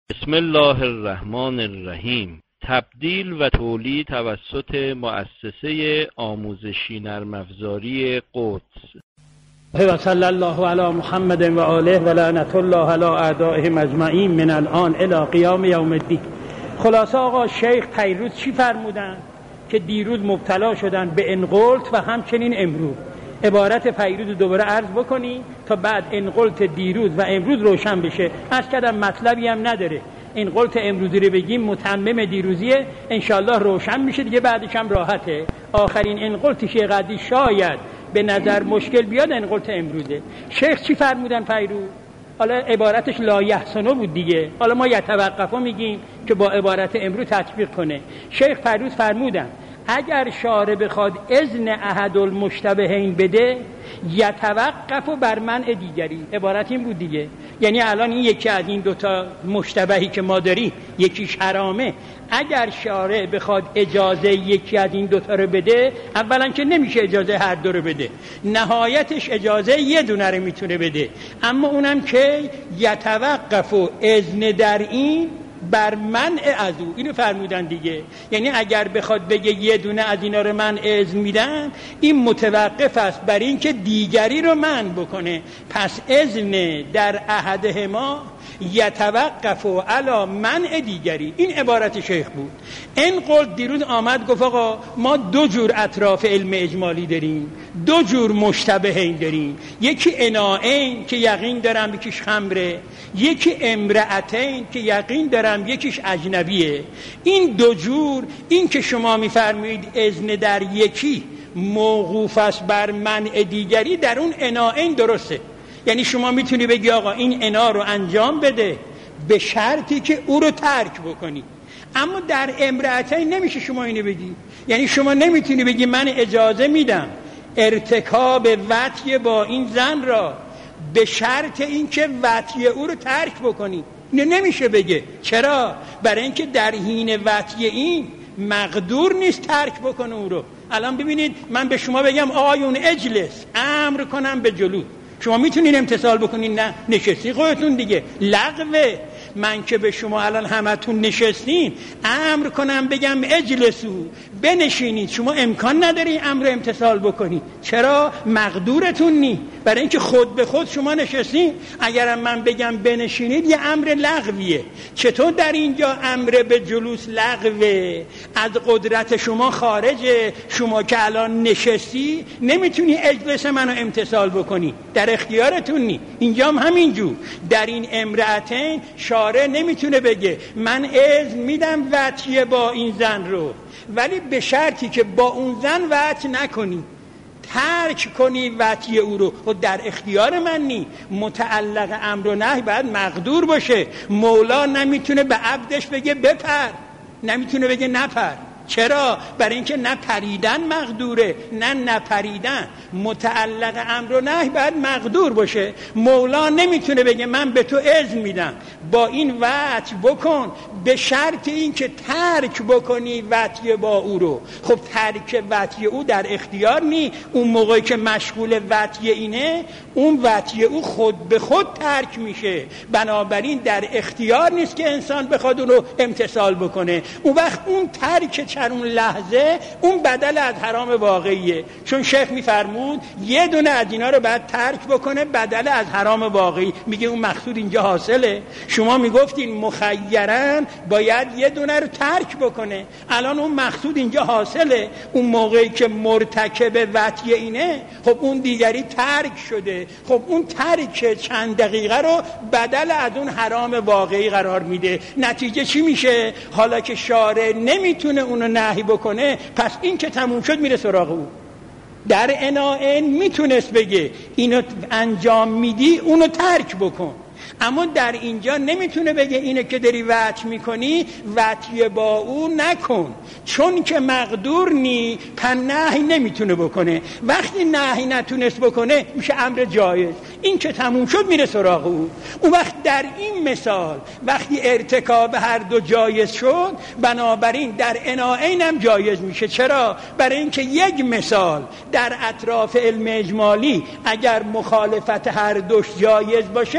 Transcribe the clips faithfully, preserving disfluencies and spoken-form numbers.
بسم الله الرحمن الرحیم. تبدیل و تولید توسط مؤسسه آموزشی نرم افزاری قدس. و صلی الله علی محمد و آله و لعنت الله علی اعدائهم اجمعین من الان الی قیام یوم الدین. خلاصه آقا شیخ پیروز چی فرمودن؟ که دیروز مبتلا شدن به انقلت و همچنین امروز. عبارت پیروز دوباره عرض بکنی تا بعد انقلت دیروز و امروز روشن بشه. عرض کردم مطلبی هم نداره. انقلت امروزی رو بگیم متمم دیروزیه، انشالله روشن میشه دیگه، بعدش هم راحته. آخرین انقلت شیخ قدی شاید به نظر مشکل بیاد انقلت امروزه. شیخ چی فرمودن پیروز؟ حالا عبارتش لا یحسنو بود دیگه، حالا ما یتوقفو میگیم که با عبارت امروز تطبیق کنه. شیخ پیروز فرمودن اگر شارع بخواد اذن احد المشتبهین بده یتوقفو بر منع دیگری. عبارت این بود دیگه، یعنی الان این یکی از این دوتا مشتبهی که ما داریم یکیش حرامه، اگر شارع بخواد اجازه یکی از این دوتا رو بده، اولا که نمیشه اجازه هر دو رو بده، نهایتش اجازه یه دونه رو میتونه بده، اما اونم که یتوقفو اذن در این بر منع از او. اینو فرمودن دیگه، یعنی اگر بخواد بگه یه دونه از اینا رو من اذن میدم، این متوقف است بر این که دیگری رو منع بکنه. پس اذن در احدهما یتوقف علی منع دیگری. این عبارت شیخ بود. انقلت دیروز آمد گفت آقا ما دو جور اطراف علم اجمالی داریم، دو جور مشتبهین داریم، یکی اناعین که یقین دارم یکیش خمره، یکی امرأتین که یقین دارم یکیش اجنبیه. این دو جور، این که شما میفرمایید اذن در یکی موقوف است بر منع دیگری، در اون اناعین درسته. یعنی شما میتونی بگی آقا این انا رو انجام بده به شرطی که او رو ترک بکنی، اما در امرأتین نمیشه شما اینو بگی. یعنی شما نمیتونی بگی من اجازه میدم ارتکاب وطی با این زن را به شرط اینکه وطی او رو ترک بکنی. اینو نمیشه بگه. چرا؟ برای اینکه در حین وطی این مقدور نیست ترک بکنه او رو. الان ببینید من به شما بگم آقایون اجلس، امر کنم به جلوس، شما میتونین امتثال بکنین؟ نه، نشستی خودتون دیگه، لغوه. من که به شما الان همتون نشستین امر کنم بگم اجلسو، بنشینید، شما امکان نداری امر امتثال بکنید. چرا؟ مقدورتون نی، برای اینکه خود به خود شما نشستین. اگرم من بگم بنشینید یه امر لغویه. چطور در اینجا امر به جلوس لغوه؟ از قدرت شما خارجه. شما که الان نشستی نمیتونی اجلس منو امتثال بکنی، در اختیارتون نی. اینجا هم همینجور. در این امرأتین شارع نمیتونه بگه من اذن میدم وطی با این زن رو، ولی به شرطی که با اون زن وطی نکنی، ترک کنی وطی او رو. و در اختیار من نی. متعلق امر و نهی باید مقدور باشه. مولا نمیتونه به عبدش بگه بپر، نمیتونه بگه نپر. چرا؟ برای اینکه نه پریدن مقدوره نه نپریدن. متعلق امر و نهی باید مقدور باشه. مولا نمیتونه بگه من به تو اذن میدم با این وطی بکن به شرط اینکه ترک بکنی وطی با او رو. خب ترک وطی او در اختیار نی. اون موقعی که مشغول وطی اینه، اون وطی او خود به خود ترک میشه. بنابراین در اختیار نیست که انسان بخواد اون رو امتثال بکنه. اون وقت اون ترک چر اون لحظه اون بدل از حرام واقعیه. چون شیخ میفرمود یه دونه از اینا رو باید ترک بکنه بدل از حرام واقعی. میگه اون مقصود اینجا حاصله. شما میگفتین مخیرن باید یه دونه رو ترک بکنه، الان اون مقصود اینجا حاصله. اون موقعی که مرتکب وطی اینه، خب اون دیگری ترک شده. خب اون ترک چند دقیقه رو بدل از اون حرام واقعی قرار میده. نتیجه چی میشه؟ حالا که شارع نمیتونه اونو نهی بکنه، پس این که تموم شد میره سراغ او. در اناعین میتونست بگه اینو انجام میدی اونو ترک بکن، اما در اینجا نمیتونه بگه اینو که داری وطی میکنی وطی با او نکن، چون که مقدور نی پن نهی نمیتونه بکنه. وقتی نهی نتونست بکنه میشه امر جایز. این که تموم شد میره سراغ او. اون وقت در این مثال وقتی ارتکاب هر دو جایز شد، بنابراین در اناعین هم جایز میشه. چرا؟ برای اینکه یک مثال در اطراف علم اجمالی اگر مخالفت هر دوش جایز باشه، در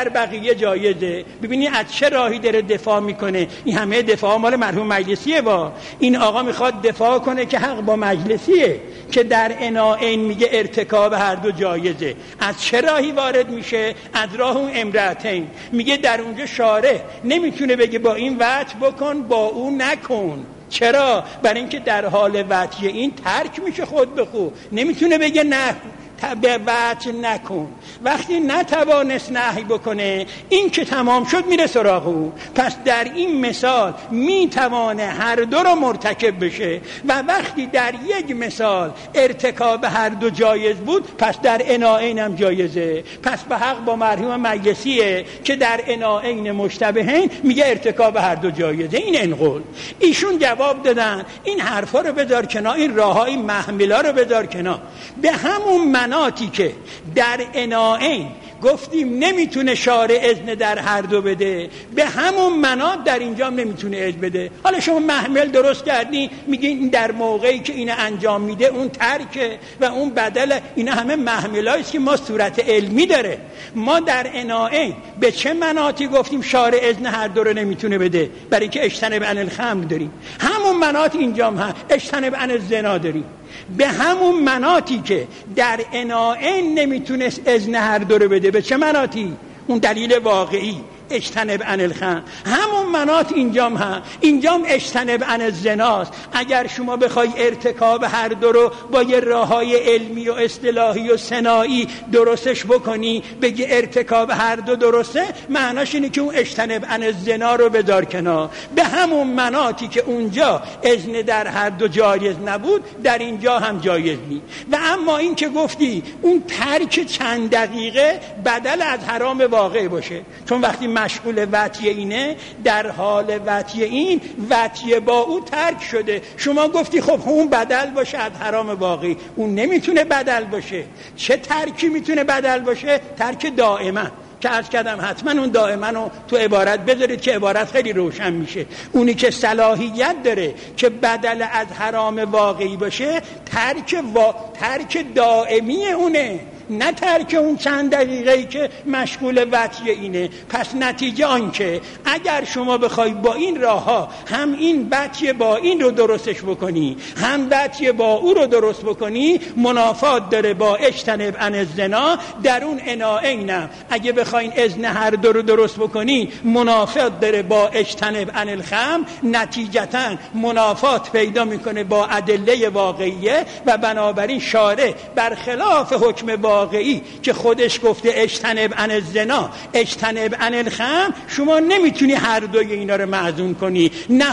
در بقیه جایزه. ببینی از چه راهی داره دفاع میکنه. این همه دفاع مال مرحوم مجلسیه. با این آقا میخواد دفاع کنه که حق با مجلسیه که در عناعین میگه ارتکاب هر دو جایزه. از چه راهی وارد میشه؟ از راه اون امرأتین. میگه در اونجا شارع نمیتونه بگه با این وجه بکن با اون نکن. چرا؟ برای اینکه در حال وجه این ترک میشه خود به خود. نمیتونه بگه نه به وجه نکن. وقتی نتوانست نهی بکنه این که تمام شد میره سراغ او. پس در این مثال میتوانه هر دو رو مرتکب بشه و وقتی در یک مثال ارتکاب هر دو جایز بود پس در عناعین هم جایزه. پس به حق با مرحوم مجلسیه که در عناعین مشتبهین میگه ارتکاب هر دو جایزه. این انقل. ایشون جواب دادن این حرفا رو بذار کنار، این راههای محملا رو بذار کنار. به همون مناطی که در عناعین گفتیم نمیتونه شارع اذن در هر دو بده، به همون مناط در اینجا هم نمیتونه اذن بده. حالا شما محمل درست کردی میگین در موقعی که اینو انجام میده اون ترکه و اون بدل. اینا همه محملاییست که ما صورت علمی داره. ما در عناعین به چه مناطی گفتیم شارع اذن هر دو رو نمیتونه بده؟ برای اینکه اجتنب عن الخمر داریم. همون مناط اینجا هم هست. اجتنب عن الزنا داریم. به همون مناطی که در عناعین نمیتونست اذن هر دو رو بده، به چه مناطی؟ اون دلیل واقعی اجتنب عن الخمر. همون مناط اینجام هم اینجام اجتنب عن الزناست. اگر شما بخوای ارتکاب هر دو رو با یه راههای علمی و اصطلاحی و صناعی درستش بکنی بگی ارتکاب هر دو درسته، معناش اینه که اون اجتنب عن الزنا رو بذار کنار. به همون مناطی که اونجا اذن در هر دو جایز نبود در اینجا هم جایز نی. و اما این که گفتی اون ترک چند دقیقه بدل از حرام واقع باشه، چون وقتی مشغول وطیه اینه در حال وطیه این وطیه با او ترک شده. شما گفتی خب اون بدل باشه از حرام واقعی. اون نمیتونه بدل باشه. چه ترکی میتونه بدل باشه؟ ترک دائما که عرض کردم حتما اون دائما رو تو عبارت بذارید که عبارت خیلی روشن میشه. اونی که صلاحیت داره که بدل از حرام واقعی باشه ترک وا... ترک دائمی اونه، نه ترک اون چند دقیقه‌ای که مشغول وطیه اینه. پس نتیجه آن که اگر شما بخوای با این راه ها هم این وطیه با این رو درستش بکنی هم وطیه با او رو درست بکنی، منافات داره با اجتنب عن الزنا. در اون عناعینم اگه بخواین اذن هر دو رو درست بکنی منافات داره با اجتنب عن الخمر. نتیجتا منافات پیدا میکنه با ادله واقعیه و بنابراین شارع برخلاف حکم واقعی که خودش گفته اجتنب عن الزنا اجتنب عن الخمر، شما نمیتونی هر دوی اینا رو معزون کنی.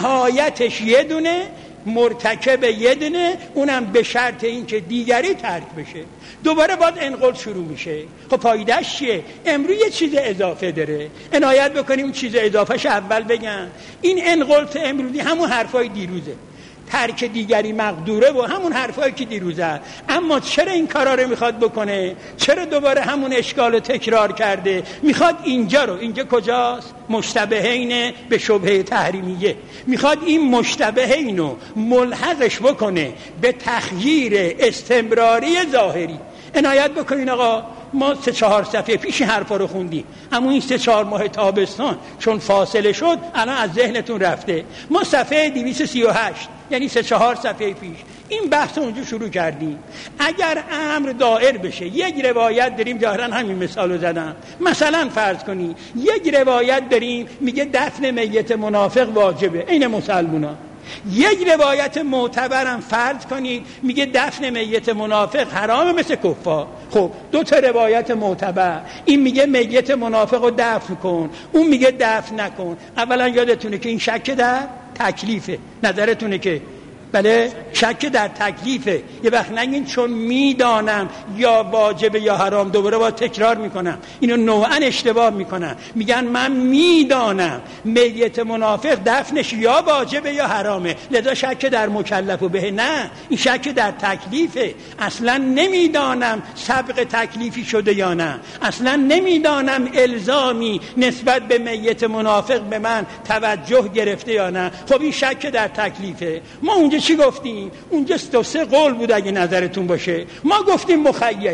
نهایتش یه دونه مرتکب یه دونه، اونم به شرط این که دیگری ترک بشه. دوباره باید انقل شروع میشه. خب پایدهش چیه؟ امروز یه چیز اضافه داره، عنایت بکنیم اون چیز اضافهش اول بگم. این انقل امروزی همون حرفای دیروزه، ترک دیگری مقدوره و همون حرفایی که دیروزه. اما چرا این کارا رو میخواد بکنه؟ چرا دوباره همون اشکال رو تکرار کرده؟ میخواد اینجا رو، اینجا کجاست؟ مشتبهین به شبهه تحریمیه. میخواد این مشتبهین رو ملحقش بکنه به تخییر استمراری ظاهری. عنایت بکنین آقا، ما سه چهار صفحه پیش حرفا رو خوندیم، اما این سه چهار ماه تابستان چون فاصله شد الان از ذهنتون رفته. ما صفحه دویست و سی و هشت یعنی سه چهار صفحه پیش این بحث اونجا شروع کردیم. اگر امر دائر بشه، یک روایت داریم، ظاهرا همین مثالو زدم، مثلا فرض کنی یک روایت داریم میگه دفن میت منافق واجبه این مسلمونا، یک روایت معتبرم فرض کنید میگه دفن میت منافق حرامه مثل کفار. خب دو تا روایت معتبر، این میگه میت منافق رو دفن کن، اون میگه دفن نکن. اولا یادتونه که این شک در تکلیفه، نظرتونه که بله شک در تکلیفه. یه وقت نگین چون میدانم یا واجبه یا حرام. دوباره با تکرار میکنم اینو نوعا اشتباه میکنم، میگن من میدانم میت منافق دفنش یا واجبه یا حرامه لذا شک در مکلف و به. نه، این شک در تکلیفه. اصلا نمیدانم سبق تکلیفی شده یا نه، اصلا نمیدانم الزامی نسبت به میت منافق به من توجه گرفته یا نه. خب این شک در تکلیفه. ما اونجا چی گفتیم؟ اونجا دو سه قول بود اگه نظرتون باشه. ما گفتیم مخیری.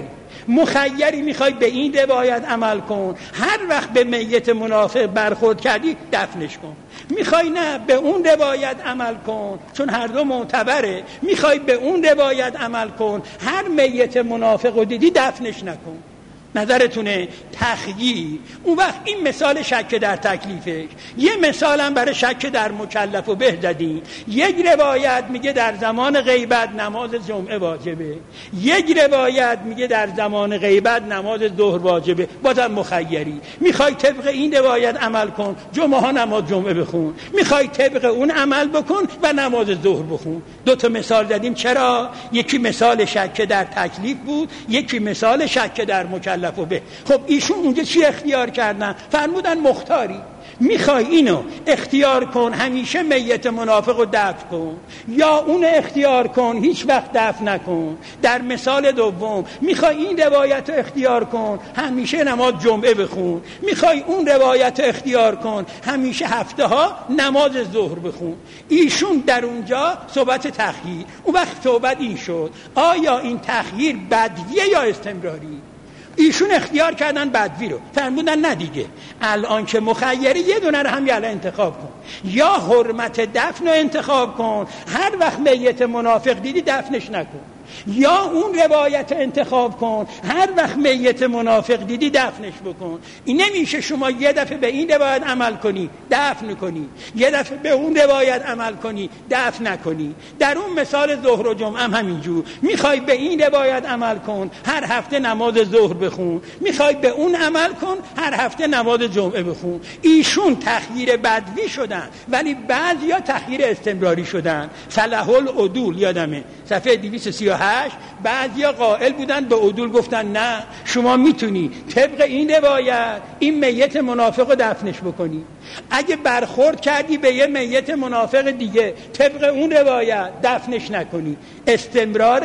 مخیری میخوای به این روایت عمل کن، هر وقت به میت منافق برخورد کردی دفنش کن. میخوای نه به اون روایت عمل کن چون هر دو معتبره، میخوای به اون روایت عمل کن، هر میت منافق رو دیدی دفنش نکن. نظرتونه تخییر. اون وقت این مثال شک در تکلیفه. یه مثالم برای شک در مکلف و به زدیم. یک روایت میگه در زمان غیبت نماز جمعه واجبه، یک روایت میگه در زمان غیبت نماز ظهر واجبه. بازم مخیری، میخوای طبق این روایت عمل کن، جمعه ها نماز جمعه بخون، میخوای طبق اون عمل بکن و نماز ظهر بخون. دو تا مثال زدیم. چرا؟ یکی مثال شک در تکلیف بود، یکی مثال شک در مکلف و به. خب ایشون اونجا چی اختیار کردن؟ فرمودن مختاری، میخوای اینو اختیار کن همیشه میت منافق رو دفن کن، یا اون اختیار کن هیچ وقت دفن نکن. در مثال دوم میخوای این روایت رو اختیار کن همیشه نماز جمعه بخون، میخوای اون روایت رو اختیار کن همیشه هفته ها نماز ظهر بخون. ایشون در اونجا صحبت تخییر. اون وقت صحبت این شد آیا این تخییر بدویه یا استمراری؟ ایشون اختیار کردن بدوی رو، فرمودن نه دیگه الان که مخیری یه دونه رو هم یالا انتخاب کن، یا حرمت دفن رو انتخاب کن، هر وقت میت منافق دیدی دفنش نکن، یا اون روایت انتخاب کن هر وقت میت منافق دیدی دفنش بکن. این نمیشه شما یه دفعه به این روایت عمل کنی دفن کنی، یه دفعه به اون روایت عمل کنی دفن نکنی. در اون مثال ظهر و جمعه هم همینجور، میخوای به این روایت عمل کن هر هفته نماز ظهر بخون، میخوای به اون عمل کن هر هفته نماز جمعه بخون. ایشون تخییر بدوی شدن، ولی بعضیا تخییر استمراری شدن. صلاح العدول یادمه صفحه دویست و سی و هشت، بعضیا قائل بودن به عدول گفتن نه شما میتونی طبق این روایت این میت منافق رو دفنش بکنی، اگه برخورد کردی به یه میت منافق دیگه طبق اون روایت دفنش نکنی. استمرار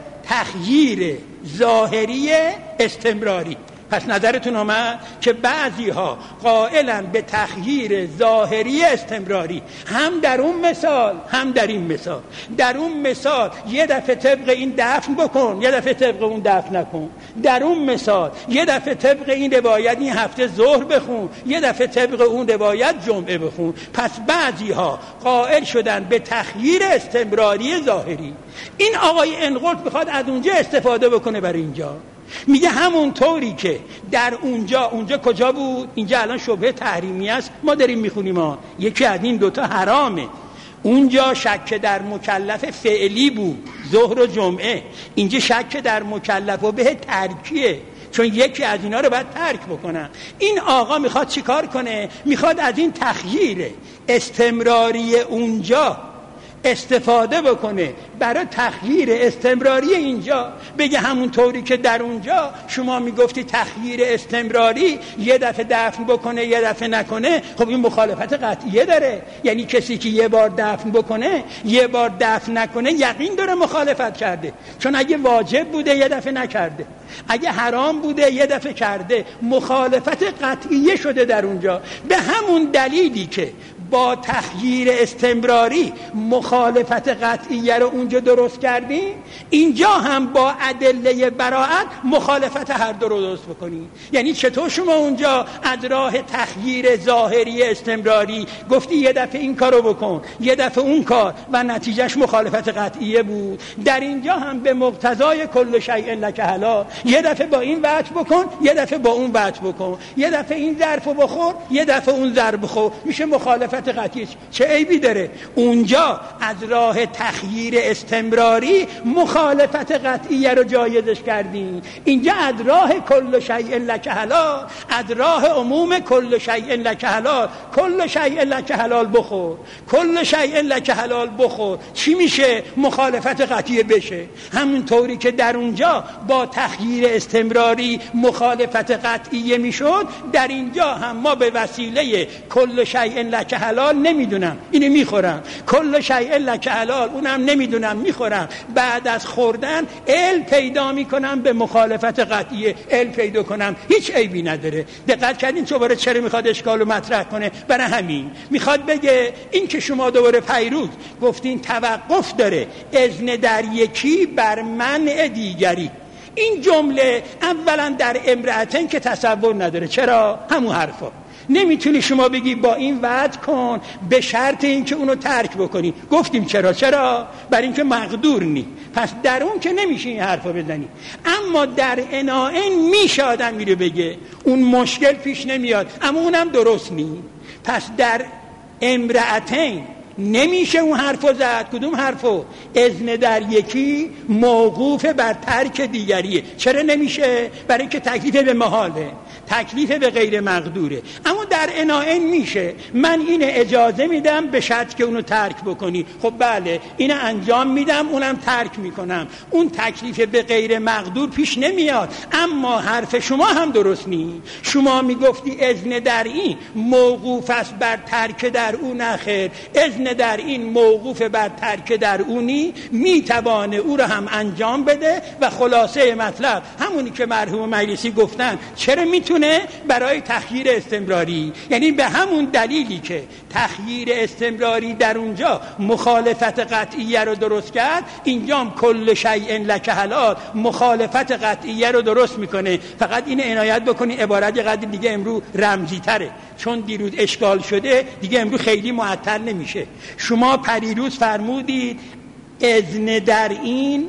تخییر ظاهری استمراری. پس نظرتون آمد که بعضی ها قائلن به تخییر ظاهری استمراری، هم در اون مثال هم در این مثال. در اون مثال یه دفعه طبق این دفن بکن، یه دفعه طبق اون دفن نکن. در اون مثال یه دفعه طبق این روایت این هفته ظهر بخون، یه دفعه طبق اون روایت جمعه بخون. پس بعضی ها قائل شدن به تخییر استمراری ظاهری. این آقای انقلت میخواد از اونجا استفاده بکنه برای اینجا. میگه همون طوری که در اونجا، اونجا کجا بود؟ اینجا الان شبهه تحریمی است، ما داریم میخونیم ها، یکی از این دوتا حرامه. اونجا شک در مکلف فعلی بود ظهر و جمعه، اینجا شک در مکلف و به ترکیه، چون یکی از اینا رو باید ترک بکنن. این آقا میخواد چیکار کنه؟ میخواد از این تخییر استمراری اونجا استفاده بکنه برای تخییر استمراری اینجا. بگه همون طوری که در اونجا شما میگفتی تخییر استمراری یه دفعه دفن بکنه یه دفعه نکنه، خب این مخالفت قطعیه داره. یعنی کسی که یه بار دفن بکنه یه بار دفن نکنه یقین داره مخالفت کرده، چون اگه واجب بوده یه دفعه نکرده، اگه حرام بوده یه دفعه کرده، مخالفت قطعیه شده در اونجا. به همون دلیلی که با تخییر استمراری مخالفت قطعیه رو اونجا درست کردیم، اینجا هم با ادله براءت مخالفت هر دو رو درست بکنیم. یعنی چطور شما اونجا از راه تخییر ظاهری استمراری گفتی یه دفعه این کارو بکن یه دفعه اون کار و نتیجهش مخالفت قطعیه بود، در اینجا هم به مقتضای کل شیء لک حلال یه دفعه با این وجه بکن یه دفعه با اون وجه بکن، یه دفعه این ظرفو بخور یه دفعه اون ظرف بخور، میشه مخالفت قطعی. چه عیبی داره؟ اونجا از راه تخییر استمراری مخالفت قطعیه رو جایزش کردیم، اینجا از راه کل شیء لک حلال، از راه عموم کل شیء لک حلال، کل شیء لک حلال بخور، کل شیء لک حلال بخور، چی میشه؟ مخالفت قطعیه بشه. همون طوری که در اونجا با تخییر استمراری مخالفت قطعیه میشد، در اینجا هم ما به وسیله کل شیء لک حلال نمیدونم اینو میخورم، کل شیء لک حلال اونم نمیدونم میخورم، بعد از خوردن علم پیدا میکنم به مخالفت قطعیه، علم پیدا کنم، هیچ عیبی نداره. دقت کردین دوباره چرا میخواد اشکالو مطرح کنه؟ برای همین میخواد بگه این که شما دوباره پیروز گفتین توقف داره اذن در یکی بر منع دیگری، این جمله اولا در امرأتین که تصور نداره. چرا؟ همون حرفا. نمیتونی شما بگی با این وعد کن به شرط اینکه اونو ترک بکنی. گفتیم چرا؟ چرا؟ برای اینکه مقدور نی. پس در اون که نمیشه این حرفا بزنی. اما در انائن میشه آدم میره بگه، اون مشکل پیش نمیاد، اما اونم درست نی. پس در امرأتین نمیشه اون حرفو زد. کدوم حرفو؟ اذن در یکی موقوف بر ترک دیگریه. چرا نمیشه؟ برای اینکه تکلیف به محاله، تکلیف به غیر مقدوره. اما در انائن میشه. من این اجازه میدم به شرط که اونو ترک بکنی. خب بله، اینو انجام میدم، اونم ترک میکنم. اون تکلیف به غیر مقدور پیش نمیاد. اما حرف شما هم درست نی. شما میگفتی اذن در این موقوف است بر ترک در اون. نخیر، اذن در این موقوف بر ترک در اونی، میتوانه او رو هم انجام بده. و خلاصه مطلب همونی که مرحوم مجلسی گفتن، چرا میتونه؟ برای تخییر استمراری. یعنی به همون دلیلی که تخییر استمراری در اونجا مخالفت قطعیه رو درست کرد، اینجام کل شیء لک حلال مخالفت قطعیه رو درست میکنه. فقط این عنایت بکنی عبارت قدر دیگه امرو رمزی تره، چون دیروز اشکال شده دیگه امرو خیلی معطل نمیشه. شما پریروز فرمودید اذن در این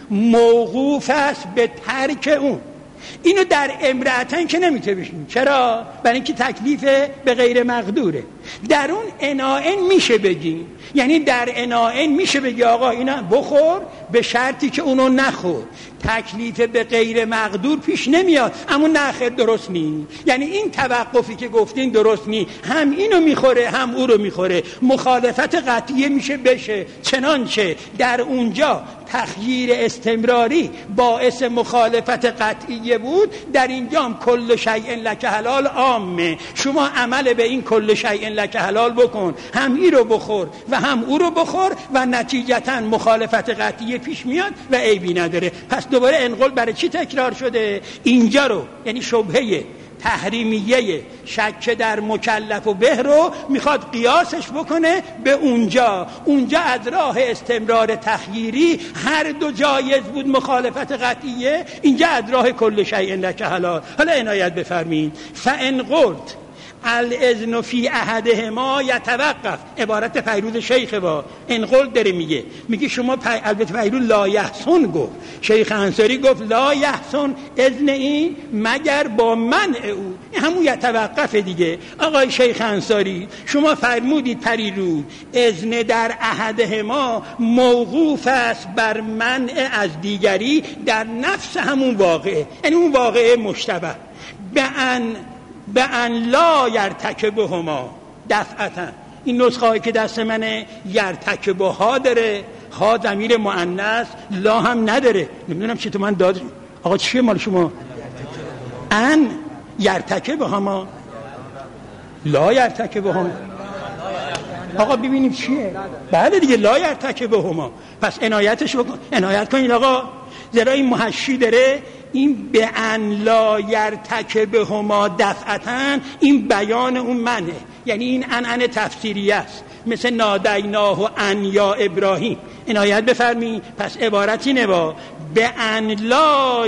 موقوف است به ترک اون. اینو در امرأتین که نمیتونه بشین. چرا؟ برای اینکه تکلیف به غیر مقدوره. در اون انائن میشه بگیم. یعنی در انائن میشه بگی آقا اینا بخور به شرطی که اونو نخور. تکلیف به غیر مقدور پیش نمیاد. اما نخیر درست نی. یعنی این توقفی که گفتین درست نی. هم اینو میخوره هم او رو میخوره. مخالفت قطعیه میشه بشه. چنانچه در اونجا تخییر استمراری باعث مخالفت قطعیه بود، در اینجام کل شیء لک حلال عامه. شما عمل به این کل شیء لک حلال بکن، هم این رو بخور و هم او رو بخور و نتیجتا مخالفت قطعیه پیش میاد و عیبی نداره. پس دوباره انقل برای چی تکرار شده؟ اینجا رو، یعنی شبهه تحریمیه شک در مکلف و به رو میخواد قیاسش بکنه به اونجا. اونجا از راه استمرار تخییری هر دو جایز بود مخالفت قطعیه، اینجا از راه کل شیء لک حلال. حالا عنایت بفرمین. فان قلت الاذن فی احدهما یتوقف، عبارت فیروز شیخ با انقل داره میگه میگه شما پی... البته فیروز لا یحسن گفت، شیخ انصاری گفت لا یحسن اذن این مگر با منع او، همون یتوقف دیگه. آقای شیخ انصاری شما فرمودید پریروز اذن در احدهما موقوف است بر منع از دیگری در نفس همون واقعه، یعنی اون واقعه مشتبه به ان به ان لا یرتکبهما دفعتا. این نسخه هایی که دست منه یرتکبها داره، ها ضمیر مؤنث، لا هم نداره. نمیدونم چی تو من داد. آقا چیه مال شما؟ ان یرتکبهما لا یرتکبهما. آقا ببینیم چیه. بعد دیگه لا یرتکبهما. پس عنایتش بکن، عنایت کنید آقا. زیرا این محشی داره این به ان لا یرتکبهما دفعتاً، این بیان اون منه، یعنی این ان ان تفسیری است، مثل نادیناه ان یا ابراهیم. عنایت بفرمی. پس عبارت اینه با به ان لا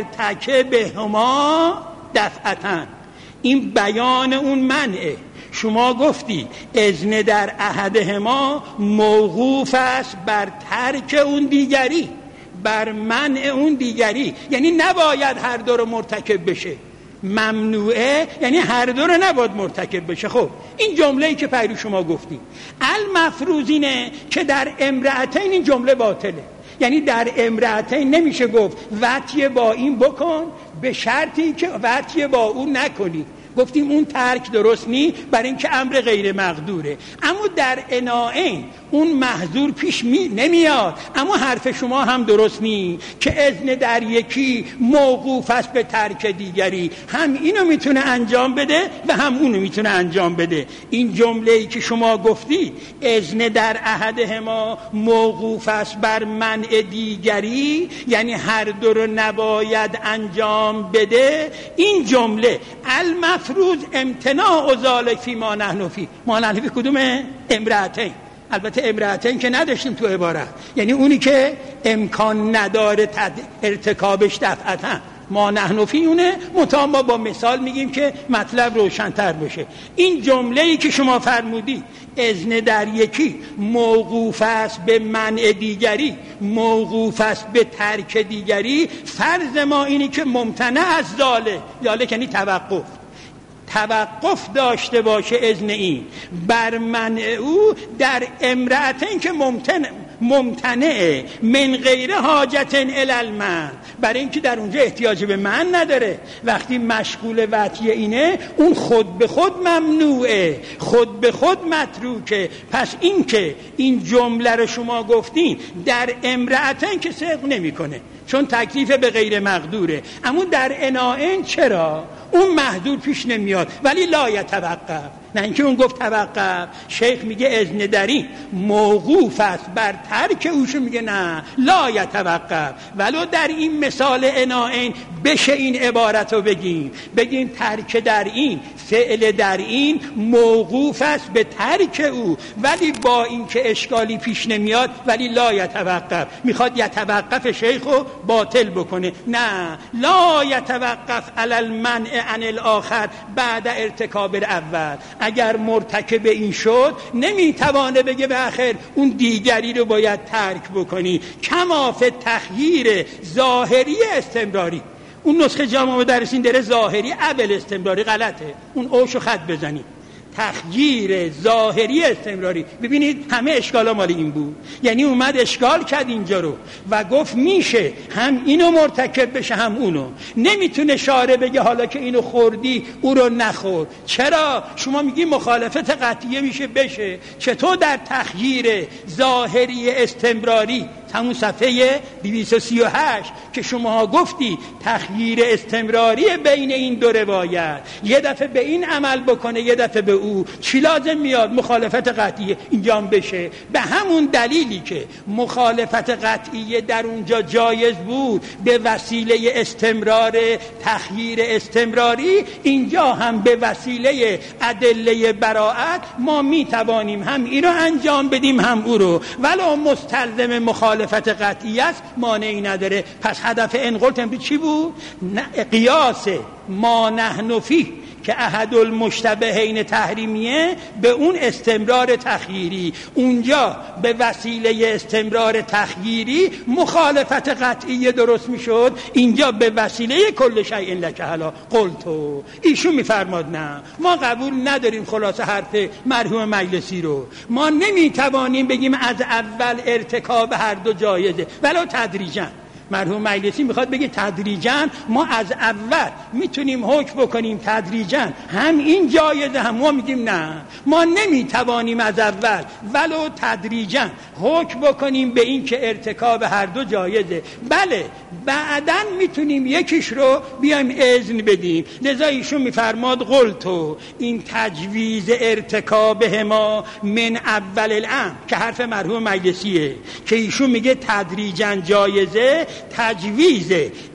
یرتکبهما دفعتاً، این بیان اون منه. شما گفتی اذن در احدهما موقوف است بر ترک اون دیگری، بر منع اون دیگری، یعنی نباید هر دو رو مرتکب بشه. ممنوعه یعنی هر دو رو نباید مرتکب بشه. خب این جمله‌ای که پیرو شما گفتیم المفروض اینه که در امرأتین این جمله باطله. یعنی در امرأتین نمیشه گفت وطی با این بکن به شرطی که وطی با اون نکنی. گفتیم اون ترک درست نی برای اینکه امر غیر مقدوره. اما در انائین اون محظور پیش می نمیاد. اما حرف شما هم درست نی که اذن در یکی موقوف است به ترک دیگری، هم اینو میتونه انجام بده و هم اونو میتونه انجام بده. این جمله‌ای که شما گفتی اذن در احدهما موقوف است بر منع دیگری، یعنی هر دو رو نباید انجام بده، این جمله المفروض امتناع ذالک فی ما نحن فی. ما نحن فی کدومه؟ امرأتین. البته امرأتین که نداشتیم تو عبارت، یعنی اونی که امکان نداره ارتکابش دفعتا ما نحن فی اونه، متا ما با مثال میگیم که مطلب روشن‌تر بشه. این جمله‌ای که شما فرمودی اذن در یکی موقوف است به منع دیگری، موقوف است به ترک دیگری، فرض ما اینی که ممتنع از ذاله، ذاله یعنی توقف، توقف داشته باشه اذن این بر منع او در امرأتین که ممتنع ممتنعه من غیر حاجت الی المنع، برای اینکه در اونجا احتیاج به منع نداره. وقتی مشغول وطیه اینه اون خود به خود ممنوعه، خود به خود متروکه. پس این که این جمله رو شما گفتین در امرأتین که صدق نمیکنه، چون تکلیف به غیر مقدوره. اما در اناءین چرا؟ اون محدود پیش نمیاد ولی لا یتوقف، نه اینکه اون گفت توقف. شیخ میگه اذن دری موقوف است بر ترک اوشو، میگه نه لا یتوقف. ولو در این مثال اناءین بشه این عبارت رو بگیم، بگیم ترک در این فعل در این موقوف است به ترک او، ولی با این که اشکالی پیش نمیاد ولی لا یتوقف. میخواد یتوقف شیخ رو باطل بکنه، نه لا یتوقف علی المنع عن الاخر بعد ارتکاب الاول. اگر مرتکب این شد نمیتوانه بگه به آخر اون دیگری رو باید ترک بکنی. کما فی تخییر ظاهری استمراری، اون نسخه جامع مدرسین داره ظاهری ابل استمراری، غلطه، اون اوشو خط بزنی. تخییر ظاهری استمراری. ببینید همه اشکالا مال این بود، یعنی اومد اشکال کرد اینجا رو و گفت میشه هم اینو مرتکب بشه هم اونو. نمیتونه شارع بگه حالا که اینو خوردی او رو نخور. چرا؟ شما میگی مخالفت قطعیه میشه بشه. چطور در تخییر ظاهری استمراری همون صفحه دویست و سی و هشت که شما گفتی تخییر استمراری بین این دو روایت، یه دفعه به این عمل بکنه یه دفعه به او، چی لازم میاد؟ مخالفت قطعیه اینجا بشه. به همون دلیلی که مخالفت قطعیه در اونجا جایز بود به وسیله استمرار تخییر استمراری، اینجا هم به وسیله ادله براءت ما میتوانیم هم اینو انجام بدیم هم او رو، ولو مستلزم مخالفت فتح قطعی است مانعی نداره. پس هدف انقلت امروز چی بود؟ قیاس ما نحن فیه که احد المشتبهین تحریمیه به اون استمرار تخییری. اونجا به وسیله استمرار تخییری مخالفت قطعی درست میشد، اینجا به وسیله کل شیء لک حلا قلتو. ایشون میفرماد نه ما قبول نداریم خلاصه حرف مرحوم مجلسی رو، ما نمیتوانیم بگیم از اول ارتکاب هر دو جایزه ولو تدریجا. مرحوم مجلسی میخواد بگه تدریجاً ما از اول میتونیم حکم بکنیم تدریجاً هم این جایزه، هم ما میگیم نه ما نمیتوانیم از اول ولو تدریجاً حکم بکنیم به این که ارتکاب هر دو جایزه. بله بعداً میتونیم یکیش رو بیایم اذن بدیم. لذا ایشون میفرماد قلتو این تجویز ارتکاب ما من اول الامر که حرف مرحوم مجلسیه که ایشون میگه تدریجاً جایزه، تجویز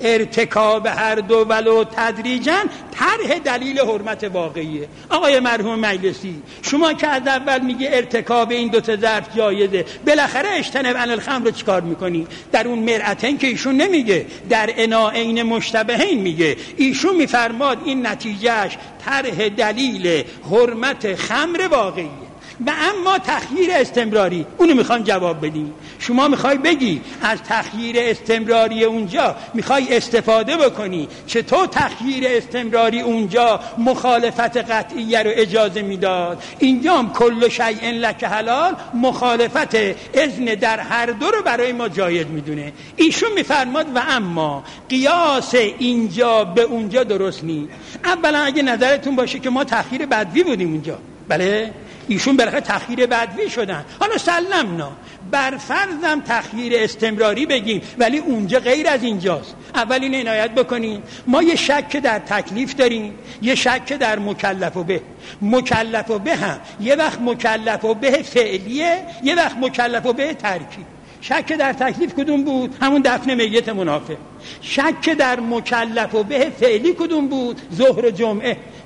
ارتکاب هر دو ولو تدریجاً طرح دلیل حرمت واقعیه. آقای مرحوم مجلسی شما که از اول میگه ارتکاب این دو تا ظرف جایزه، بالاخره اجتنب عن الخمر رو چیکار میکنی؟ در اون مرأتین که ایشون نمیگه، در اناءین مشتبهین میگه. ایشون میفرماد این نتیجهش طرح دلیل حرمت خمر واقعیه. و اما تخییر استمراری اونو میخوان جواب بدیم. شما میخوای بگی از تخییر استمراری اونجا میخوای استفاده بکنی، چطور تخییر استمراری اونجا مخالفت قطعیه رو اجازه میداد، اینجا هم کل شیء لک حلال مخالفت اذن در هر دو رو برای ما جایز میدونه. ایشون میفرماد و اما قیاس اینجا به اونجا درست نیست. اولا اگه نظرتون باشه که ما تخییر بدوی بودیم اونجا، بله ایشون بالاخره تخییر بدوی شدن، حالا سلمنا بر فرضم تخییر استمراری بگیم ولی اونجا غیر از اینجاست. اول این عنایت بکنین ما یه شک در تکلیف داریم، یه شک در مکلف و به. مکلف و به هم یه وقت مکلف و به فعلیه، یه وقت مکلف و به ترکی. شک در تکلیف کدوم بود؟ همون دفن میت منافق. شک در مکلف و به فعلی کدوم بود؟ ظهر و جمعه.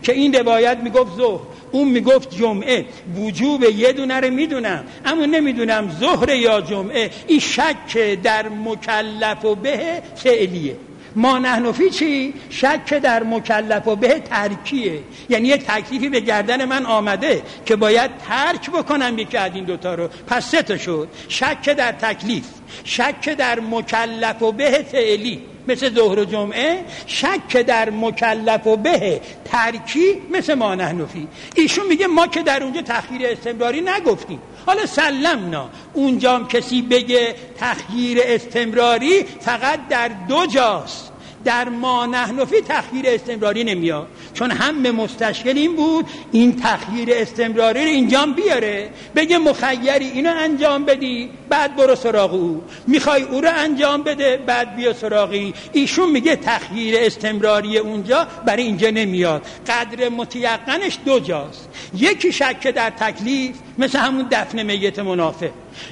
که این روایت میگفت ظهر، اون میگفت جمعه، وجوب یه دونه رو میدونم اما نمیدونم ظهر یا جمعه. این شک در مکلف و به فعلیه. ما نحنفی چی؟ شک در مکلف و به ترکیه، یعنی یک تکلیفی به گردن من آمده که باید ترک بکنم یکی از این دوتا رو، پس سه تا شد. شک در تکلیف، شک در مکلف و به فعلی مثل ظهر و جمعه، شک در مکلف و به ترکی مثل ما نحنفی. ایشون میگه ما که در اونجا تخییر استمراری نگفتیم. حالا سلمنا اونجا هم کسی بگه تخییر استمراری فقط در دو جاست، در ما نحنفی تخییر استمراری نمیاد، چون هم مستشکل این بود این تخییر استمراری رو اینجا بیاره بگه مخیری اینو انجام بدی بعد برو سراغ او، میخوای او رو انجام بده بعد بیا سراغی. ایشون میگه تخییر استمراری اونجا برای اینجا نمیاد، قدر متیقنش دو جاست. یکی شک در تکلیف مثل همون دفن میت منافق،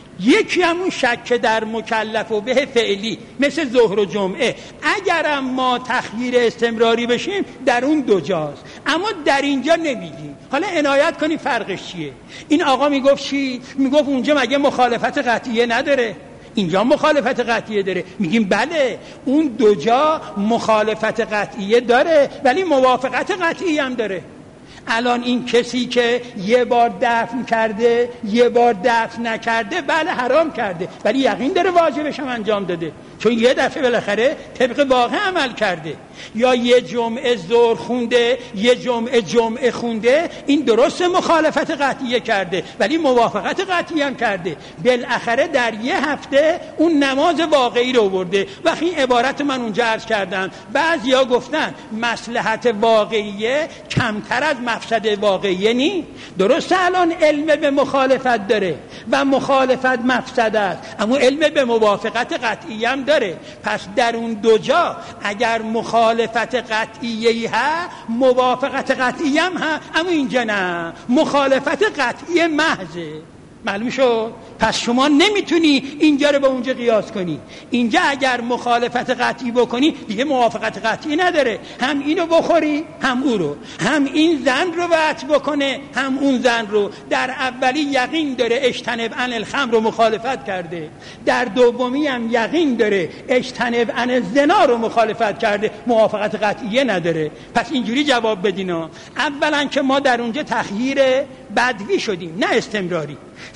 یکی همون شک در مکلف و به فعلی مثل ظهر و جمعه. اگرم ما تخییر استمراری بشیم در اون دو جاست، اما در اینجا نمیگیم. حالا عنایت کنی فرقش چیه. این آقا میگفت چی؟ میگفت اونجا مگه مخالفت قطعیه نداره؟ اینجا مخالفت قطعیه داره. میگیم بله اون دو جا مخالفت قطعیه داره ولی موافقت قطعی هم داره. الان این کسی که یه بار دفن کرده یه بار دفن نکرده بله حرام کرده ولی یقین داره واجبش هم انجام داده، چون یه دفعه بالاخره طبق واقع عمل کرده. یا یه جمعه ظهر خونده یه جمعه جمعه خونده، این درست مخالفت قطعیه کرده ولی موافقت قطعی هم کرده. بالاخره در یه هفته اون نماز واقعی رو برده. وقتی این عبارت من اونجا عرض کردم بعضیا گفتن مصلحت واقعیه کمتر از مفسد واقعیه نی. درسته الان علم به مخالفت داره و مخالفت مفسد است، اما علم به موافقت قطعی هم داره. پس در اون دو جا اگر مخالفت قطعی ها موافقت قطعی هم ها، اما اینجا نه، مخالفت قطعی محضه. معلوم شد؟ پس شما نمیتونی اینجا رو با اونجا قیاس کنی. اینجا اگر مخالفت قطعی بکنی دیگه موافقت قطعی نداره، هم اینو بخوری هم او رو، هم این زن رو وعت بکنه هم اون زن رو. در اولی یقین داره اجتنب عن الخمر رو مخالفت کرده، در دومی هم یقین داره اجتنب عن الزنا رو مخالفت کرده، موافقت قطعی نداره. پس اینجوری جواب بدینا. اولا که ما در اونجا تخییر بدوی شدیم نه استمراری.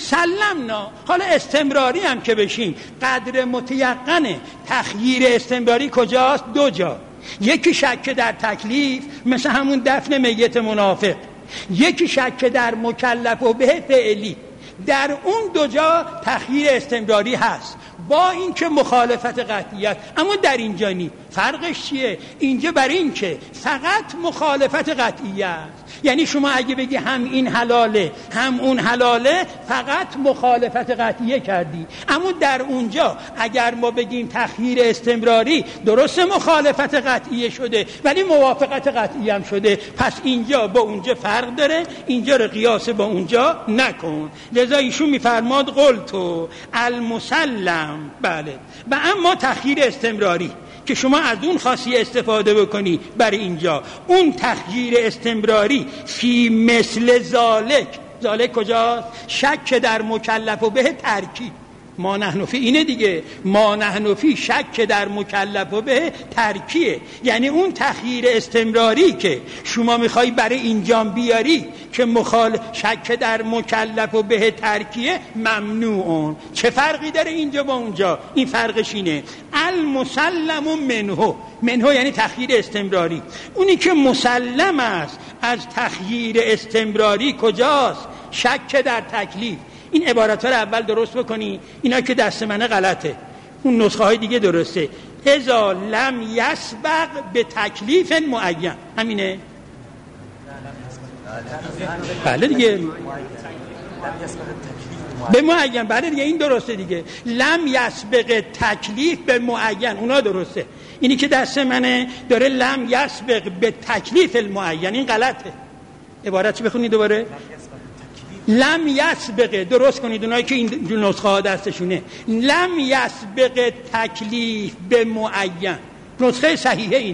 سلمنا حالا استمراری هم که بشیم قدر متیقن تخییر استمراری کجاست؟ دو جا. یکی شک در تکلیف مثل همون دفن میت منافق، یکی شک در مکلف و به فعلی. در اون دو جا تخییر استمراری هست با اینکه مخالفت قطعیت، اما در اینجا نی. فرقش چیه؟ اینجا برای این که فقط مخالفت قطعی است، یعنی شما اگه بگی هم این حلاله هم اون حلاله فقط مخالفت قطعیه کردی. اما در اونجا اگر ما بگیم تخییر استمراری درست مخالفت قطعیه شده ولی موافقت قطعی هم شده، پس اینجا با اونجا فرق داره، اینجا رو قیاس با اونجا نکن. لذا ایشون میفرماد قلتو المسلم. بله. و اما تخییر استمراری که شما از اون خاصی استفاده بکنی برای اینجا، اون تخییر استمراری فی مثل ذالک. ذالک کجاست؟ شک در مکلف و به ترکی. ما نحنفی اینه دیگه، ما نحنفی شک در مکلف و به ترکیه، یعنی اون تخییر استمراری که شما میخوای برای اینجام بیاری که مخال شک در مکلف و به ترکیه ممنوعون. چه فرقی داره اینجا با اونجا؟ این فرقش اینه المسلم منه. منه یعنی تخییر استمراری. اونی که مسلم است از تخییر استمراری کجاست؟ شک در تکلیف. این عبارت ها رو اول درست بکنی، اینا که دست منه غلطه، اون نسخه های دیگه درسته. اذا لم یسبق به تکلیف معین. همینه؟ بله دیگه، به معین. بله دیگه این درسته دیگه. لم یسبق تکلیف به معین، اونا درسته. اینی که دست منه داره لم یسبق به تکلیف المعین، این غلطه. عبارت چی بخونید دوباره؟ لم یسبق. درست کنید اونایی که این نسخه ها دستشونه. لم یسبق تکلیف به معین، نسخه صحیحه اینه.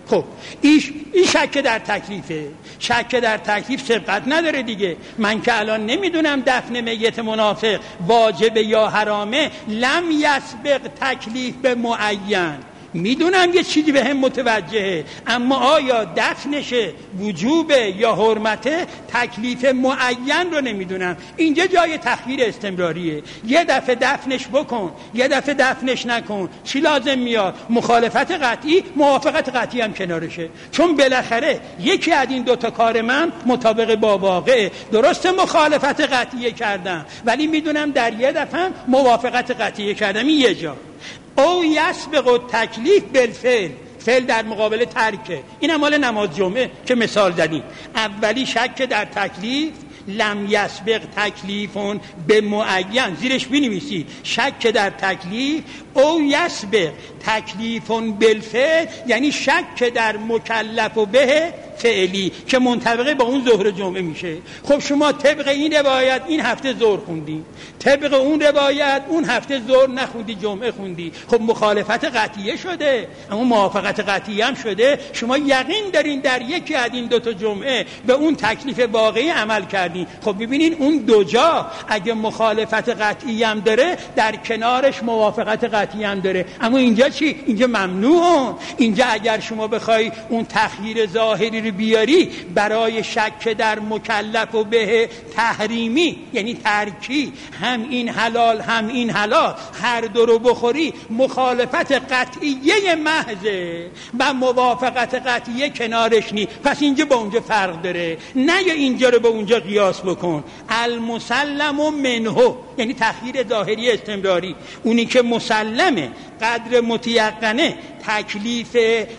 خب ایش این شک در تکلیفه. شک در تکلیف سبقت نداره دیگه. من که الان نمیدونم دفن میت منافق واجبه یا حرامه، لم یسبق تکلیف به معین. میدونم یه چیزی به هم متوجهه، اما آیا دفنشه وجوبه یا حرمته، تکلیف معین رو نمیدونم. اینجا جای تخییر استمراریه. یه دفعه دفنش بکن، یه دفعه دفنش نکن، چی لازم میاد؟ مخالفت قطعی، موافقت قطعی هم کنارشه. چون بالاخره یکی از این دوتا کار من مطابق با واقعه. درسته مخالفت قطعی کردم، ولی میدونم در یه دفعه موافقت قطعی کردم. این یه جا. او یسبق تکلیف بالفعل، فعل در مقابل ترکه. این مال نماز جمعه که مثال زدیم. اولی شک در تکلیف، لم یسبق تکلیفون به معین، زیرش بنویسی شک در تکلیف. او یسبق تکلیفون بالفعل، یعنی شک در مکلف و به فعلی که منطبقه با اون ظهر جمعه میشه. خب شما طبق این روایت این هفته ظهر خوندی، طبق اون روایت اون هفته ظهر نخوندی، جمعه خوندی. خب مخالفت قطعیه شده، اما موافقت قطعی هم شده. شما یقین دارین در یکی از این دو تا جمعه به اون تکلیف واقعی عمل کردین. خب ببینین اون دو جا اگه مخالفت قطعی هم داره، در کنارش موافقت قطعی هم داره. اما اینجا چی؟ اینجا ممنوع. اینجا اگر شما بخوای اون تخییر ظاهری رو بیاری برای شک در مکلف و به تحریمی، یعنی ترکی، هم این حلال هم این حلال، هر دو رو بخوری، مخالفت قطعیه محضه و موافقت قطعیه کنارش نی. پس اینجا با اونجا فرق داره. نه یا اینجا رو با اونجا قیاس بکن. المسلم و منهو، یعنی تخییر ظاهری استمراری، اونی که مسلمه قدر متیقنه. تکلیف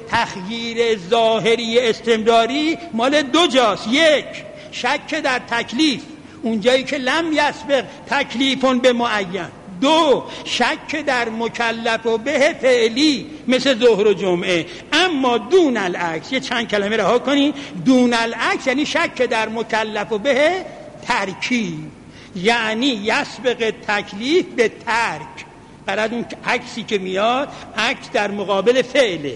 تخییر ظاهری استمراری مال دو جاست. یک، شک در تکلیف، اونجایی که لم یسبق تکلیفون به معین. دو، شک در مکلف و به فعلی مثل ظهر و جمعه. اما دون العکس، یه چند کلمه رها کنی. دون العکس یعنی شک در مکلف و به ترکی، یعنی یسبق تکلیف به ترک. برای اون عکسی که میاد، عکس در مقابل فعله.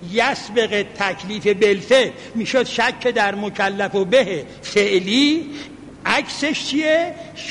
یسبق تکلیف بالفعل میشد شک در مکلف و به فعلی. عکسش چیه؟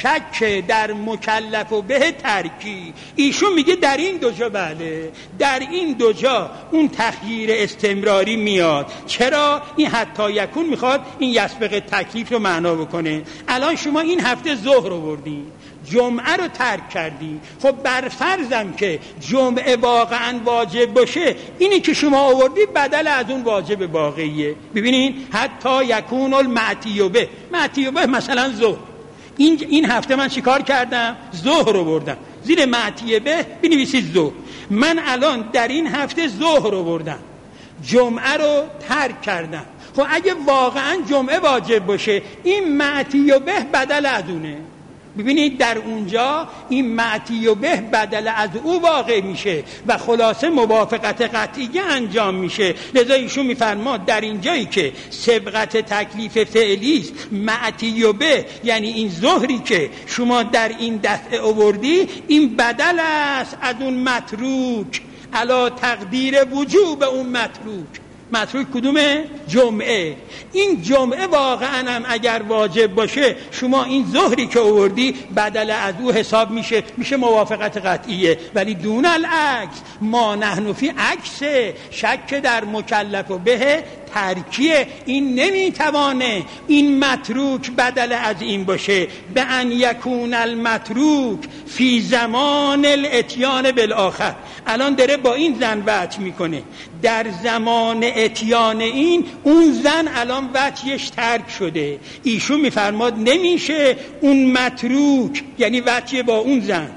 شک در مکلف و به ترکی. ایشون میگه در این دو جا بله، در این دو جا اون تخییر استمراری میاد. چرا؟ این حتی یکون میخواد این یسبق تکلیف رو معنا بکنه. الان شما این هفته ظهر رو بردین، جمعه رو ترک کردی. خب بر فرضم که جمعه واقعا واجب باشه، اینی که شما آوردی بدل از اون واجب واقعیه. ببینین حتی یکون المعتی به، معتی به مثلا ظهر. این این هفته من چیکار کردم؟ ظهر رو بردم. زیر معتی به بنویسید ظهر. من الان در این هفته ظهر رو بردم، جمعه رو ترک کردم. خب اگه واقعا جمعه واجب باشه، این معتی به بدل از اونه. ببینید در اونجا این معتی و به بدل از او واقع میشه و خلاصه موافقت قطعی انجام میشه. لذا ایشون میفرماد در اینجایی که سبقت تکلیف فعلی است، معتی و به یعنی این ظهری که شما در این دفعه آوردی، این بدل است از اون متروک، علا تقدیر وجوب اون متروک. متروک کدومه؟ جمعه. این جمعه واقعا هم اگر واجب باشه، شما این ظهری که آوردی بدل از او حساب میشه، میشه موافقت قطعیه. ولی دون العکس، ما نحن فی عکس شک در مکلف و به ترکیه. این نمیتوانه این متروک بدل از این باشه. به ان یکون المتروک فی زمان الاتیان بالآخر. الان داره با این زن وجه میکنه. در زمان اتیان این، اون زن الان وجهش ترک شده. ایشون میفرماد نمیشه اون متروک، یعنی وجه با اون زن،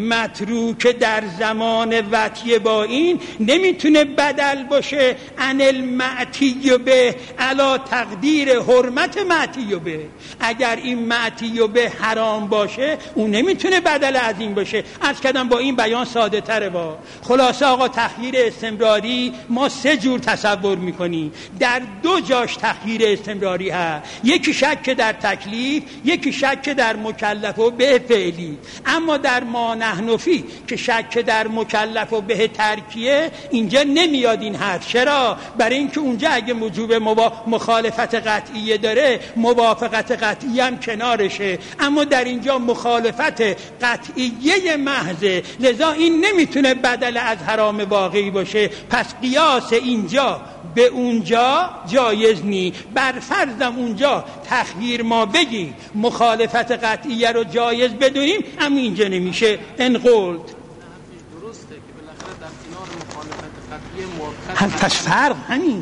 متروک در زمان وطی با این نمیتونه بدل باشه عن المعتی به، علا تقدیر حرمت معتی به. اگر این معتی به حرام باشه، اون نمیتونه بدل از این باشه. از کدام با این بیان ساده تره. با خلاصه آقا تخییر استمراری ما سه جور تصور میکنیم. در دو جاش تخییر استمراری هست. یکی شک در تکلیف، یکی شک در مکلف و به فعلی. اما در ما نحنفی که شک در مکلف و به ترکیه اینجا نمیاد این حرف. چرا؟ برای اینکه اونجا اگه وجوب مخالفت قطعیه داره موافقت قطعیه هم کنارشه، اما در اینجا مخالفت قطعیه محضه، لذا این نمیتونه بدل از حرام واقعی باشه. پس قیاس اینجا به اونجا جایز نی. بر فرضم اونجا تخییر ما بگیم مخالفت قطعیه رو جایز بدونیم، اما اینجا نمیشه. انقلت درسته که بالاخره در کنار مخالفت قطعیه موافقت پس فرق همین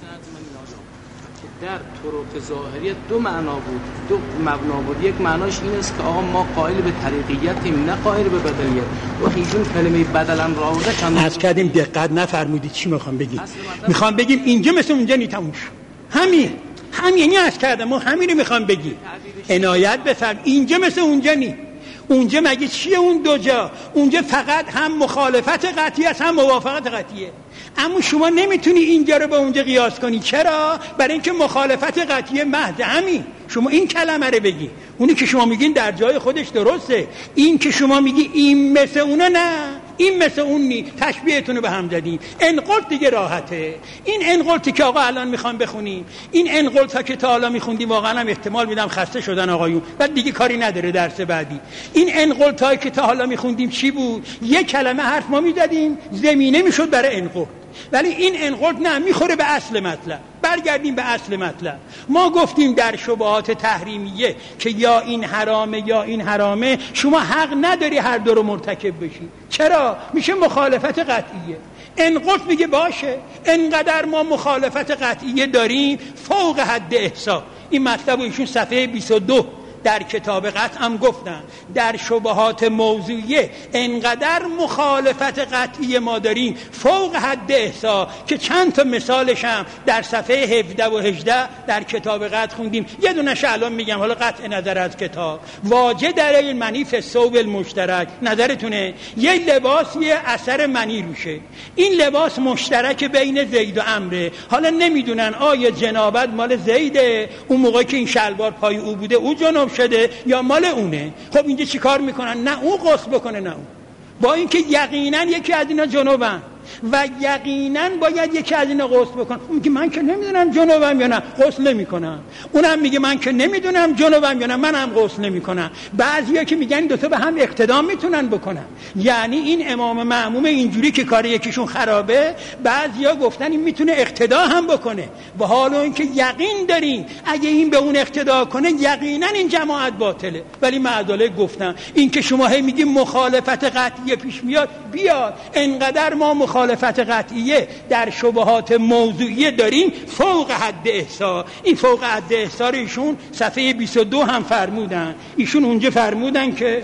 در طرق ظاهری دو معنا بود، دو مبنا بود. یک معناش این است که آقا ما قائل به طریقیتیم، نه قائل به بدلیت. و ایشون کلمه بدلن را آورده چند از کردیم دقت نفرمودید چی میخوام بگیم. میخوام بگیم اینجا مثل اونجا نی، تموم شد. همین همین یعنی از کردم ما همین رو میخوام بگیم. عنایت بفرم اینجا مثل اونجا نی. اونجا مگه چیه اون دو جا؟ اونجا فقط هم مخالفت قطعی است هم موافقت قطعیه. اما شما نمیتونی اینجا رو به اونجا قیاس کنی. چرا؟ برای اینکه مخالفت قطعی محض همین. شما این کلمه رو بگی، اونی که شما میگین در جای خودش درسته، این که شما میگی این مثل اونه نه این مثل اون نی، تشبیهتون رو به هم زدین. انقلت دیگه راحته. این انقلتی که آقا الان میخوام بخونیم، این انقلت ها که تا حالا میخوندیم واقعا هم احتمال میدم خسته شدن آقایون، بعد دیگه کاری نداره درس بعدی. این انقلت هایی که تا حالا میخوندیم چی بود؟ یک کلمه حرف ما میزدیم زمینه میشد برای انقلت، ولی این انقلت نه، میخوره به اصل مطلب. برگردیم به اصل مطلب. ما گفتیم در شبهات تحریمیه که یا این حرامه یا این حرامه، شما حق نداری هر دو رو مرتکب بشی. چرا؟ میشه مخالفت قطعیه. انقلت میگه باشه، انقدر ما مخالفت قطعیه داریم فوق حد احصا. این مطلب رو ایشون صفحه بیست و دو در کتاب قطع هم گفتن. در شبهات موضوعیه انقدر مخالفت قطعی ما داریم فوق حد احصا که چند تا مثالش هم در صفحه هفده و هجده در کتاب قطع خوندیم. یه دونش الان میگم، حالا قطع نظر از کتاب. واجه در این منی فی الثوب المشترک، نظرتونه یه لباس یه اثر منی روشه، این لباس مشترک بین زید و عمره. حالا نمیدونن آیا جنابت مال زیده اون موقع که این شلوار پای او بوده او جناب شده یا مال اونه. خب اینجا چی کار میکنن؟ نه اون غسل بکنه نه اون، با اینکه یقینا یکی از اینا جنوبن و یقینا باید یکی از اینا غسل بکنه. اون میگه من که نمیدونم جنوبم یا نه، غسل نمیکنم. اونم میگه من که نمیدونم جنوبم یا نه، منم غسل نمیکنم. بعضیا که میگن دو تا به هم اقتدا میتونن بکنن، یعنی این امام معموم اینجوری که کار یکیشون خرابه، بعضیا گفتن این میتونه اقتدا هم بکنه، با حال اینکه یقین دارین اگه این به اون اقتدا کنه یقینا این جماعت باطله. ولی معدله گفتن این که شما هی میگی مخالفت قطعی پیش میاد، بیاد انقدر ما مخالفت قطعیه در شبهات موضوعیه داریم فوق حد احصا. این فوق حد احصا رو ایشون صفحه بیست و دو هم فرمودن. ایشون اونجا فرمودن که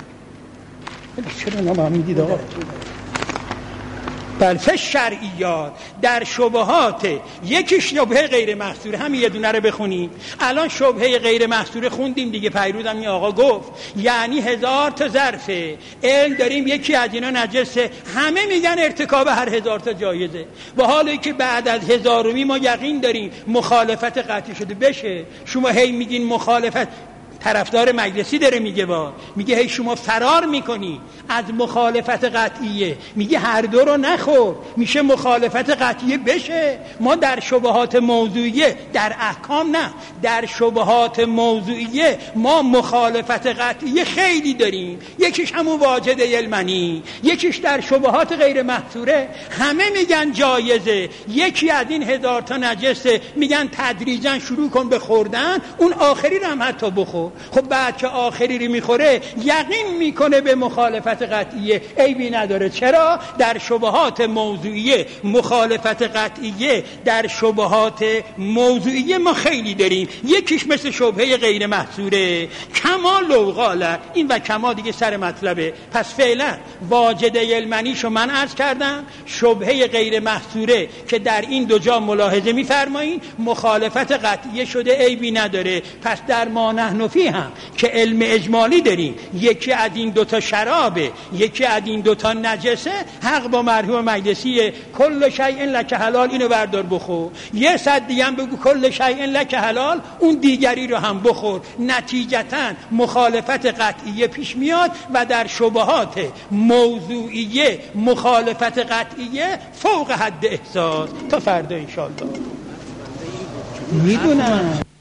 چرا نام میدید آقا بلفه شرعیات در شبهات، یکی شبهه غیر محصوره، همین یه دونه رو بخونیم. الان شبهه غیر محصوره خوندیم دیگه، پیرودم این آقا گفت یعنی هزار تا ظرفه علم داریم یکی از اینا نجسه، همه میگن ارتکاب هر هزار تا جایزه، با حالی که بعد از هزارمی ما یقین داریم مخالفت قطعی شده بشه. شما هی میگین مخالفت، طرفدار مجلسی داره میگه با میگه هی شما فرار میکنی از مخالفت قطعیه، میگه هر دو رو نخور میشه مخالفت قطعیه بشه. ما در شبهات موضوعیه، در احکام نه، در شبهات موضوعیه ما مخالفت قطعیه خیلی داریم. یکیش همون واجد المنی، یکیش در شبهات غیر محصوره همه میگن جایزه، یکی از این هزار تا نجسه میگن تدریجا شروع کن به خوردن، اون آخری رو هم حتی بخور. خب بعد که آخری رو میخوره یقین میکنه به مخالفت قطعیه، عیبی نداره. چرا؟ در شبهات موضوعیه مخالفت قطعیه در شبهات موضوعیه ما خیلی داریم. یکیش مثل شبهه غیر محصوره، کما لو قال، این و کما دیگه سر مطلبه. پس فعلا واجد المنیشو من عرض کردم، شبهه غیر محصوره که در این دو جا ملاحظه میفرمایین مخالفت قطعیه شده، عیبی نداره. پس در ما نحنفی اجمالی هم که علم اجمالی داریم، یکی از این دوتا شرابه، یکی از این دوتا نجسه، حق با مرحوم مجلسی کل شیء لک حلال اینو بردار بخور، یه صد دیگه هم بگو کل شیء لک حلال اون دیگری رو هم بخور. نتیجتاً مخالفت قطعیه پیش میاد و در شبهات موضوعیه مخالفت قطعیه فوق حد احساس. تا فردا انشاءالله. میدونم